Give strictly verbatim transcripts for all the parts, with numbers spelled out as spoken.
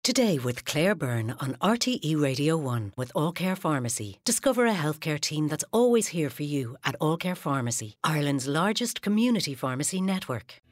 Today with Claire Byrne on R T E Radio one with All Care Pharmacy. Discover a healthcare team that's always here for you at All Care Pharmacy, Ireland's largest community pharmacy network.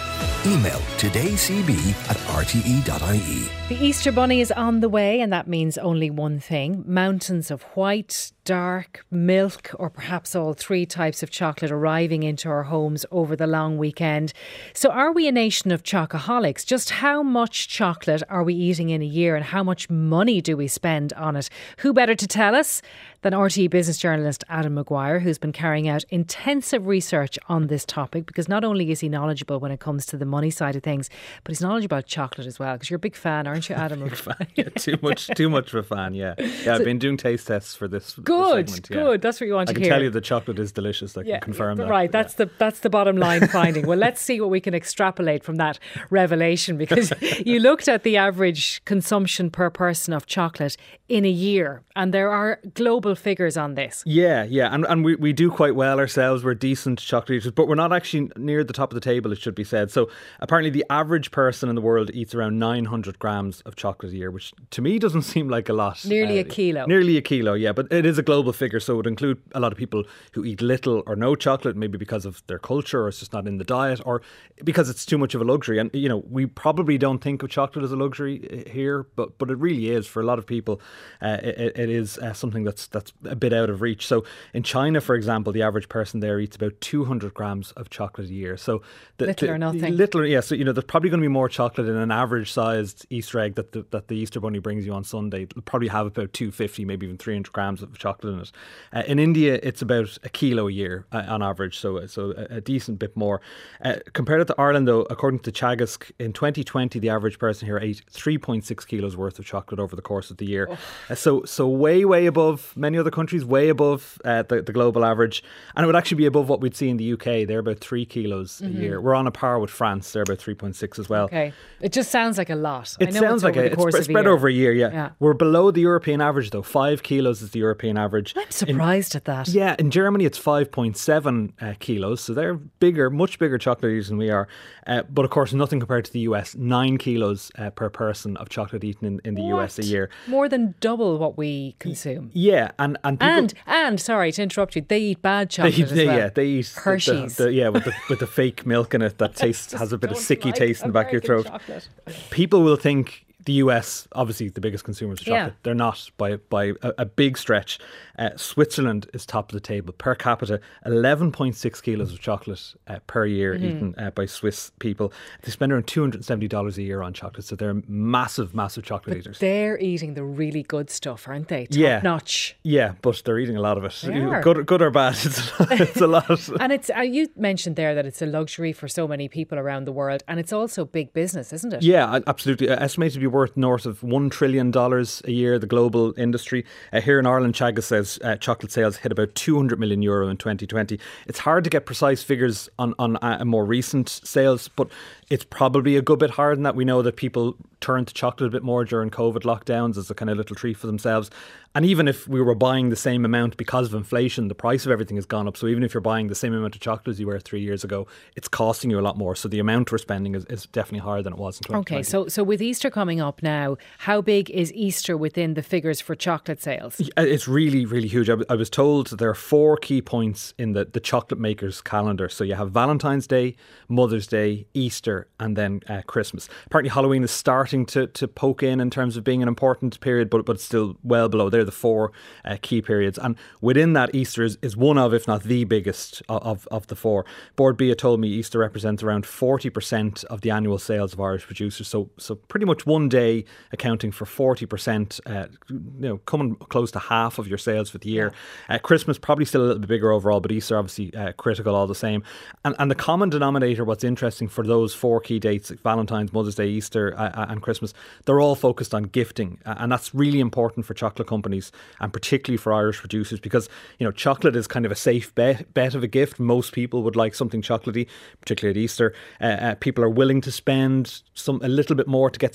Email todaycb at r t e dot i e. The Easter Bunny is on the way, and that means only one thing: mountains of white, dark, milk, or perhaps all three types of chocolate arriving into our homes over the long weekend. So are we a nation of chocoholics? Just how much chocolate are we eating in a year, and how much money do we spend on it? Who better to tell us than R T E business journalist Adam Maguire, who's been carrying out intensive research on this topic, because not only is he knowledgeable when it comes to the money side of things, but he's knowledgeable about chocolate as well, because you're a big fan, aren't you, Adam? Big fan, yeah, too much too much of a fan, yeah. Yeah, I've been doing taste tests for this, good, this segment. Good, yeah. good, that's what you want I to can hear. tell you the chocolate is delicious, I yeah, can confirm yeah, that. Right, that's, yeah. the, that's the bottom line finding. Well, let's see what we can extrapolate from that revelation, because you looked at the average consumption per person of chocolate in a year, and there are global figures on this. Yeah, yeah, and, and we, we do quite well ourselves. We're decent chocolate eaters, but we're not actually near the top of the table, it should be said. So apparently the average person in the world eats around nine hundred grams of chocolate a year, which to me doesn't seem like a lot. Nearly uh, a kilo. Nearly a kilo, yeah, but it is a global figure, so it would include a lot of people who eat little or no chocolate, maybe because of their culture, or it's just not in the diet, or because it's too much of a luxury. And, you know, we probably don't think of chocolate as a luxury here, but but it really is. For a lot of people, uh, it, it is uh, something that's that's a bit out of reach. So in China, for example, the average person there eats about two hundred grams of chocolate a year. So the, little the, or nothing. Little, yeah. So, you know, there's probably going to be more chocolate in an average-sized Easter egg that the, that the Easter Bunny brings you on Sunday. It'll probably have about two hundred fifty, maybe even three hundred grams of chocolate in it. Uh, in India, it's about a kilo a year uh, on average, so so a, a decent bit more. Uh, compared to Ireland, though, according to Teagasc, in twenty twenty, the average person here ate three point six kilos worth of chocolate over the course of the year. Oh. Uh, so so way, way above many other countries, way above uh, the, the global average. And it would actually be above what we'd see in the U K. They're about three kilos mm-hmm. a year. We're on a par with France. They're about three point six as well. Okay. It just sounds like a lot. It I know sounds it's like a, it's it's spread a over a year, yeah. yeah. We're below the European average, though. Five kilos is the European average. I'm surprised in, at that. Yeah, in Germany it's five point seven uh, kilos, so they're bigger, much bigger chocolate eaters than we are. Uh, but of course, nothing compared to the U S. Nine kilos uh, per person of chocolate eaten in, in the what? U S a year. More than double what we consume. Yeah, and and people, and and sorry to interrupt you, they eat bad chocolate they, as they, well. Yeah, they eat Hershey's. The, the, yeah, with the with the fake milk in it that tastes has a bit of sicky like taste in the back of your throat. Chocolate. People will think the U S, obviously the biggest consumers of chocolate. Yeah. They're not by by a, a big stretch. Uh, Switzerland is top of the table. Per capita, eleven point six kilos of chocolate uh, per year mm-hmm. eaten uh, by Swiss people. They spend around two hundred seventy dollars a year on chocolate, so they're massive, massive chocolate but eaters. They're eating the really good stuff, aren't they? Top yeah. notch. Yeah, but they're eating a lot of it. They are. Good, good or bad, it's, it's a lot. And it's uh, you mentioned there that it's a luxury for so many people around the world, and it's also big business, isn't it? Yeah, absolutely. Uh, estimated to be worth north of one trillion dollars a year, the global industry. Uh, here in Ireland, Teagasc says uh, chocolate sales hit about two hundred million euro in twenty twenty. It's hard to get precise figures on, on uh, more recent sales, but it's probably a good bit higher than that. We know that people turned to chocolate a bit more during COVID lockdowns as a kind of little treat for themselves. And even if we were buying the same amount because of inflation, the price of everything has gone up. So even if you're buying the same amount of chocolate as you were three years ago, it's costing you a lot more. So the amount we're spending is, is definitely higher than it was in twenty twenty. Okay, so so with Easter coming up now, how big is Easter within the figures for chocolate sales? It's really, really huge. I, w- I was told there are four key points in the, the chocolate maker's calendar. So you have Valentine's Day, Mother's Day, Easter, and then uh, Christmas. Apparently Halloween is starting to, to poke in in terms of being an important period, but, but it's still well below. They're the four uh, key periods. And within that, Easter is, is one of, if not the biggest of, of the four. Bord Bia told me Easter represents around forty percent of the annual sales of Irish producers. So so pretty much one day accounting for forty percent, uh, you know, coming close to half of your sales for the year. Yeah. Uh, Christmas probably still a little bit bigger overall, but Easter obviously uh, critical all the same. And, and the common denominator, what's interesting for those four key dates, like Valentine's, Mother's Day, Easter uh, and Christmas, they're all focused on gifting. Uh, and that's really important for chocolate companies and particularly for Irish producers because, you know, chocolate is kind of a safe bet, bet of a gift. Most people would like something chocolatey, particularly at Easter. Uh, uh, people are willing to spend some a little bit more to get something nice.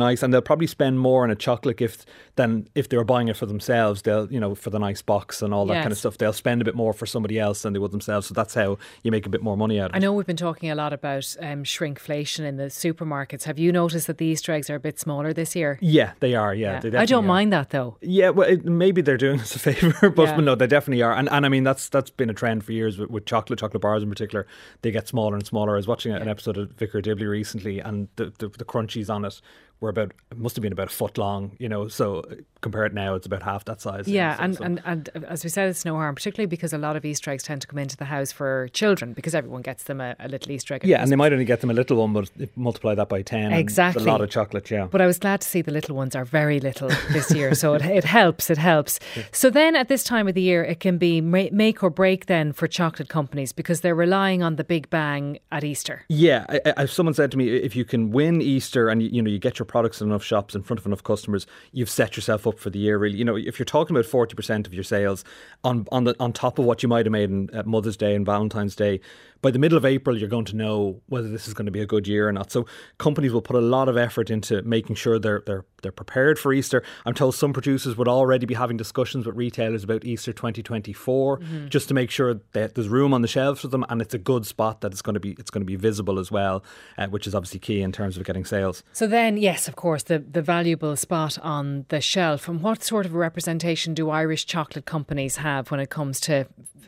nice, and they'll probably spend more on a chocolate gift than if they were buying it for themselves. They'll, you know, for the nice box and all that Yes. kind of stuff. They'll spend a bit more for somebody else than they would themselves. So that's how you make a bit more money out of it. I know we've been talking a lot about um, shrinkflation in the supermarkets. Have you noticed that the Easter eggs are a bit smaller this year? Yeah, they are. Yeah, Yeah. They I definitely don't are. mind that though. Yeah, well, it, maybe they're doing us a favour, but Yeah. no, they definitely are. And and I mean, that's that's been a trend for years with, with chocolate, chocolate bars in particular. They get smaller and smaller. I was watching an episode of Vicar Dibley recently, and the, the, the crunchies on it were about, it must have been about a foot long, you know, so compare it now, it's about half that size. Yeah, so, and, so. and, and as we said, it's no harm, particularly because a lot of Easter eggs tend to come into the house for children because everyone gets them a, a little Easter egg. at Yeah, and they Christmas. might only get them a little one, but if multiply that by ten. and Exactly. It's a lot of chocolate, yeah. But I was glad to see the little ones are very little this year. So it, it helps, it helps. So then at this time of the year, it can be ma- make or break then for chocolate companies because they're relying on the big bang at Easter. Yeah, I, I, someone said to me, if you can win Easter and you, you know you get your products in enough shops in front of enough customers, you've set yourself up for the year. Really, you know, if you're talking about forty percent of your sales on on the on top of what you might have made in, at Mother's Day and Valentine's Day, by the middle of April, you're going to know whether this is going to be a good year or not. So companies will put a lot of effort into making sure they're they're they're prepared for Easter. I'm told some producers would already be having discussions with retailers about Easter twenty twenty-four, mm-hmm. just to make sure that there's room on the shelves for them, and it's a good spot that it's going to be it's going to be visible as well, uh, which is obviously key in terms of getting sales. So then, yes, of course, the, the valuable spot on the shelf. And what sort of representation do Irish chocolate companies have when it comes to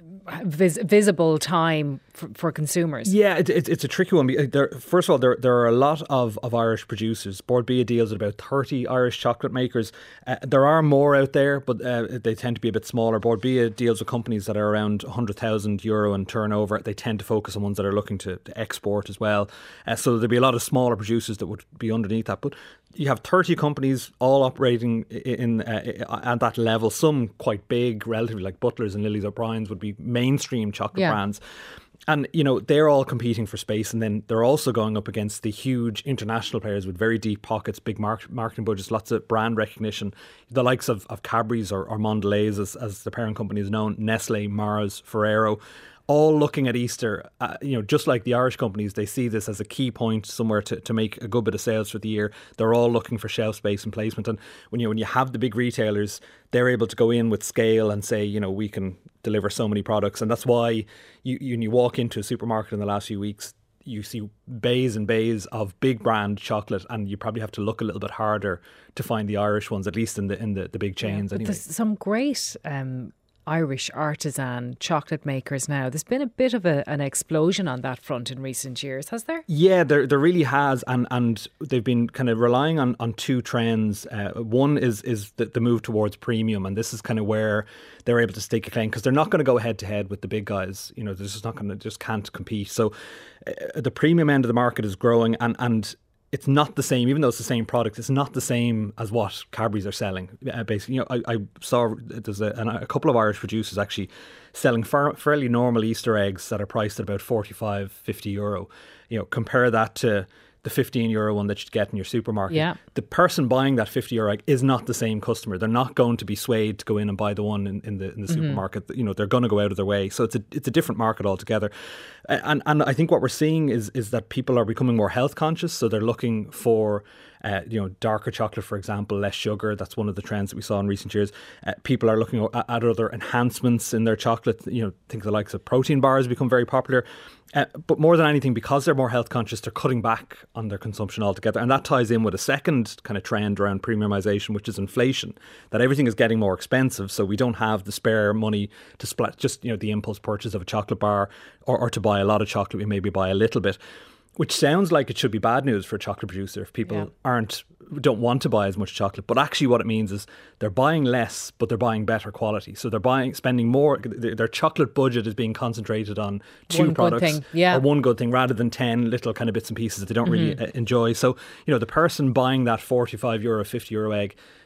vis- visible time for, for consumers? Yeah, it, it, it's a tricky one. There, first of all, there there are a lot of, of Irish producers. Board Bia deals with about thirty Irish chocolate makers. Uh, there are more out there, but uh, they tend to be a bit smaller. Board Bia deals with companies that are around one hundred thousand euro in turnover. They tend to focus on ones that are looking to, to export as well. Uh, so there'd be a lot of smaller producers that would be underneath that. But you have thirty companies all operating in, in uh, at that level. Some quite big, relatively, like Butlers and Lilies O'Brien's would be mainstream chocolate Yeah. brands. And, you know, they're all competing for space, and then they're also going up against the huge international players with very deep pockets, big mar- marketing budgets, lots of brand recognition. The likes of, of Cadbury's or, or Mondelez, as, as the parent company is known, Nestle, Mars, Ferrero, all looking at Easter, uh, you know, just like the Irish companies, they see this as a key point somewhere to, to make a good bit of sales for the year. They're all looking for shelf space and placement. And when you when you have the big retailers, they're able to go in with scale and say, you know, we can deliver so many products. And that's why you, you, when you walk into a supermarket in the last few weeks, you see bays and bays of big brand chocolate, and you probably have to look a little bit harder to find the Irish ones, at least in the in the, the big chains. Yeah, but anyway. there's some great um, Irish artisan chocolate makers now. There's been a bit of a, an explosion on that front in recent years, has there? Yeah, there there really has, and and they've been kind of relying on, on two trends. Uh, one is is the, the move towards premium, and this is kind of where they're able to stake a claim because they're not going to go head to head with the big guys. You know, they're just not going to just can't compete. So uh, the premium end of the market is growing, and and. It's not the same, even though it's the same product, it's not the same as what Cadbury's are selling. Uh, basically, you know, I, I saw there's a, a couple of Irish producers actually selling far, fairly normal Easter eggs that are priced at about forty-five, fifty euro. You know, compare that to the fifteen euro one that you get in your supermarket. Yeah. The person buying that fifty euro egg is not the same customer. They're not going to be swayed to go in and buy the one in, in the in the mm-hmm. supermarket. You know, they're going to go out of their way. So it's a it's a different market altogether. And and I think what we're seeing is is that people are becoming more health conscious. So they're looking for Uh, you know, darker chocolate, for example, less sugar. That's one of the trends that we saw in recent years. Uh, people are looking at, at other enhancements in their chocolate. You know, think the likes of protein bars become very popular. Uh, but more than anything, because they're more health conscious, they're cutting back on their consumption altogether. And that ties in with a second kind of trend around premiumization, which is inflation. That everything is getting more expensive, so we don't have the spare money to split just, you know, the impulse purchase of a chocolate bar or, or to buy a lot of chocolate. We maybe buy a little bit. Which sounds like it should be bad news for a chocolate producer if people yeah. aren't don't want to buy as much chocolate. But actually what it means is they're buying less, but they're buying better quality. So they're buying, spending more. Their chocolate budget is being concentrated on two one products good thing. Yeah. or one good thing rather than ten little kind of bits and pieces that they don't mm-hmm. really enjoy. So, you know, the person buying that forty-five euro, fifty euro egg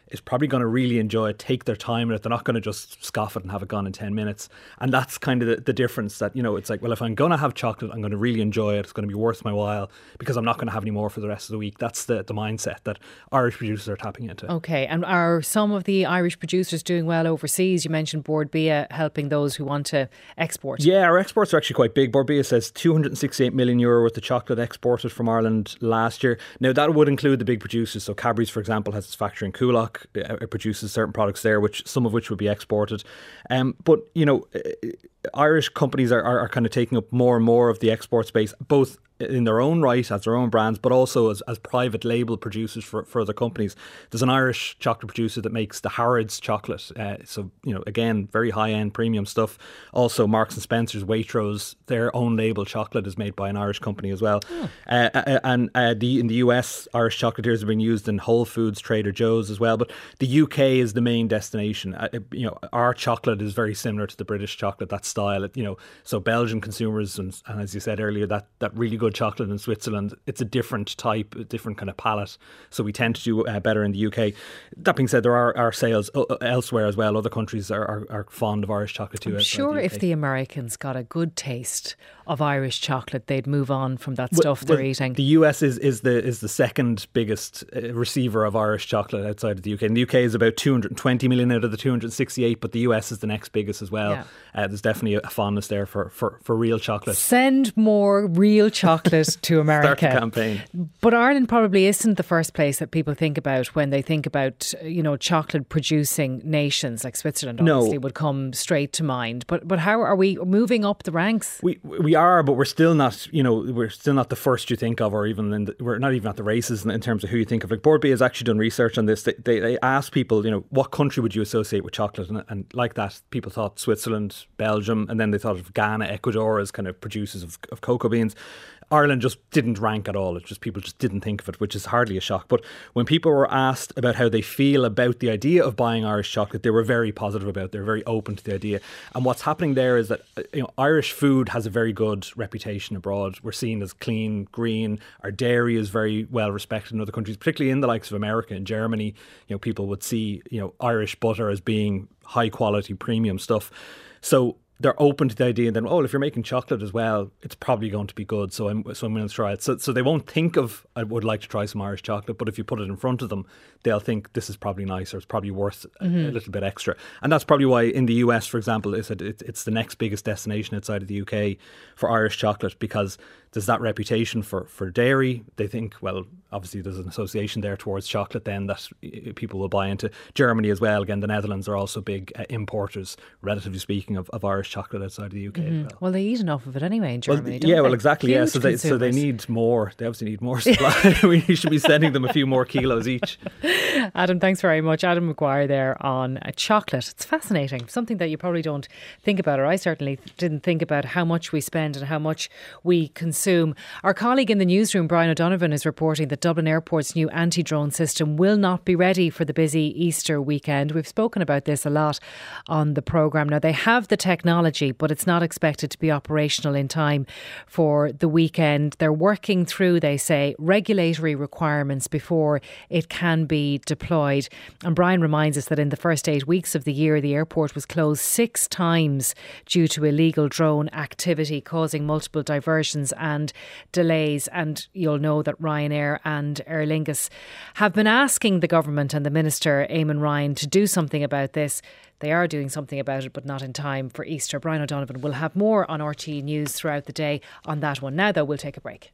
is probably going to really enjoy it, take their time in it. They're not going to just scoff it and have it gone in ten minutes. And that's kind of the, the difference that, you know, it's like, well, if I'm going to have chocolate, I'm going to really enjoy it. It's going to be worth my while because I'm not going to have any more for the rest of the week. That's the, the mindset that Irish producers are tapping into. Okay. And are some of the Irish producers doing well overseas? You mentioned Bord Bia helping those who want to export. Yeah, our exports are actually quite big. Bord Bia says two hundred sixty-eight million euro worth of chocolate exported from Ireland last year. Now, that would include the big producers. So Cadbury's, for example, has its factory in Coolock. It produces certain products there, which some of which would be exported. Um, but, you know, Irish companies are, are, are kind of taking up more and more of the export space, both in their own right as their own brands, but also as, as private label producers for, for other companies. There's an Irish chocolate producer that makes the Harrods chocolate. Uh, so, you know, again, very high-end premium stuff. Also, Marks and Spencer's, Waitrose, their own label chocolate is made by an Irish company as well. Oh. Uh, and uh, the in the U S, Irish chocolatiers have been used in Whole Foods, Trader Joe's as well. But the U K is the main destination. Uh, you know, our chocolate is very similar to the British chocolate, that style. You know, so Belgian consumers, and, and as you said earlier, that, that really good chocolate in Switzerland, it's a different type, a different kind of palate. So we tend to do uh, better in the U K. That being said, there are, are sales elsewhere as well. Other countries are, are, are fond of Irish chocolate too. I'm sure the if the Americans got a good taste of Irish chocolate, they'd move on from that well, stuff they're well, eating. The U S is, is the is the second biggest uh, receiver of Irish chocolate outside of the U K. And the U K is about two hundred twenty million out of the two hundred sixty-eight, but the U S is the next biggest as well. Yeah. Uh, there's definitely a fondness there for, for, for real chocolate. Send more real chocolate to America. Start the campaign. But Ireland probably isn't the first place that people think about when they think about, you know, chocolate producing nations. Like Switzerland obviously no. would come straight to mind. But but how are we moving up the ranks? We we are, but we're still not, you know, we're still not the first you think of, or even in the, we're not even at the races in, in terms of who you think of. Like Bord Bia has actually done research on this. They, they they asked people, you know, what country would you associate with chocolate, and, and like that, people thought Switzerland, Belgium, and then they thought of Ghana, Ecuador as kind of producers of, of cocoa beans. Ireland just didn't rank at all. It's just people just didn't think of it, which is hardly a shock. But when people were asked about how they feel about the idea of buying Irish chocolate, they were very positive about it. They were very open to the idea. And what's happening there is that, you know, Irish food has a very good reputation abroad. We're seen as clean, green. Our dairy is very well respected in other countries, particularly in the likes of America and Germany. You know, people would see, you know, Irish butter as being high quality, premium stuff. So they're open to the idea, and then, oh, if you're making chocolate as well, it's probably going to be good, so I'm so I'm going to try it. So, so they won't think of, I would like to try some Irish chocolate, but if you put it in front of them, they'll think this is probably nice, or it's probably worth mm-hmm. a, a little bit extra. And that's probably why in the U S, for example, it's, it's the next biggest destination outside of the U K for Irish chocolate, because there's that reputation for, for dairy. They think, well, obviously there's an association there towards chocolate then that people will buy into. Germany as well. Again, the Netherlands are also big uh, importers, relatively speaking, of, of Irish chocolate outside of the U K. Mm-hmm. As well. well, they eat enough of it anyway in Germany, well, don't yeah, they? well, exactly. Huge yeah, so they, consumers. so they need more. They obviously need more supply. We should be sending them a few more kilos each. Adam, thanks very much. Adam McGuire there on uh, chocolate. It's fascinating. Something that you probably don't think about, or I certainly didn't think about, how much we spend and how much we consume. Our colleague in the newsroom, Brian O'Donovan, is reporting that Dublin Airport's new anti-drone system will not be ready for the busy Easter weekend. We've spoken about this a lot on the programme. Now, they have the technology, but it's not expected to be operational in time for the weekend. They're working through, they say, regulatory requirements before it can be deployed. And Brian reminds us that in the first eight weeks of the year, the airport was closed six times due to illegal drone activity, causing multiple diversions and delays. And you'll know that Ryanair and Aer Lingus have been asking the government and the Minister, Eamon Ryan, to do something about this. They are doing something about it, but not in time for Easter. Brian O'Donovan will have more on R T E News throughout the day on that one. Now, though, we'll take a break.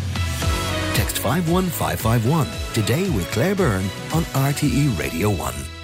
Text five one five five one today with Claire Byrne on R T E Radio one.